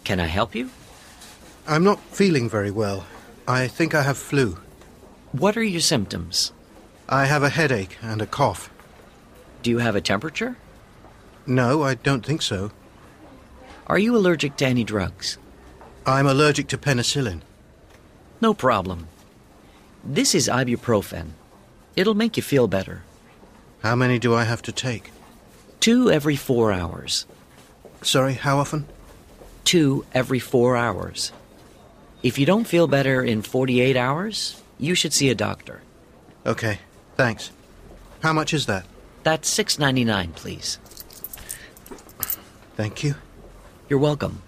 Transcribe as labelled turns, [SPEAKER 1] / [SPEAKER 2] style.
[SPEAKER 1] Can I help you?
[SPEAKER 2] I'm not feeling very well. I think I have flu.
[SPEAKER 1] What are your symptoms?
[SPEAKER 2] I have a headache and a cough.
[SPEAKER 1] Do you have a temperature?
[SPEAKER 2] No, I don't think so.
[SPEAKER 1] Are you allergic to any drugs?
[SPEAKER 2] I'm allergic to penicillin.
[SPEAKER 1] No problem. This is ibuprofen. It'll make you feel better.
[SPEAKER 2] How many do I have to take?
[SPEAKER 1] 2 every 4 hours.
[SPEAKER 2] Sorry, how often?
[SPEAKER 1] 2 every 4 hours. If you don't feel better in 48 hours, you should see a doctor.
[SPEAKER 2] Okay, thanks. How much is that?
[SPEAKER 1] That's $6.99, please.
[SPEAKER 2] Thank you.
[SPEAKER 1] You're welcome.